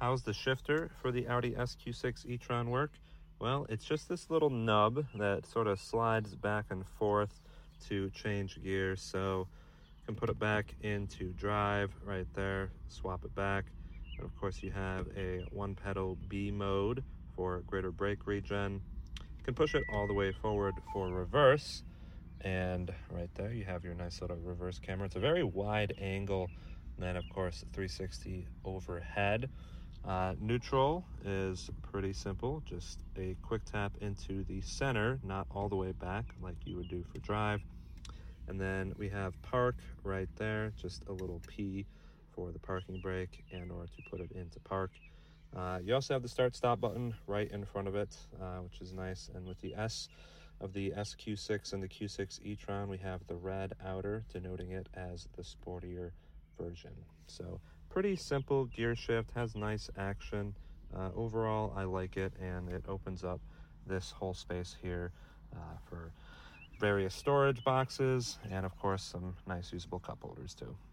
How's the shifter for the Audi SQ6 e-tron work? Well, it's just this little nub that sort of slides back and forth to change gears. So you can put it back into drive right there, swap it back. And of course you have a one pedal B mode for greater brake regen. You can push it all the way forward for reverse. And right there you have your nice little reverse camera. It's a very wide angle. And then of course 360 overhead. Neutral is pretty simple, just a quick tap into the center, not all the way back like you would do for drive. And then we have park right there, just a little P for the parking brake and or to put it into park. You also have the start stop button right in front of it, which is nice. And with the S of the SQ6 and the Q6 e-tron, we have the red outer denoting it as the sportier version. So pretty simple gear shift, has nice action. Overall, I like it, and it opens up this whole space here for various storage boxes and of course some nice usable cup holders too.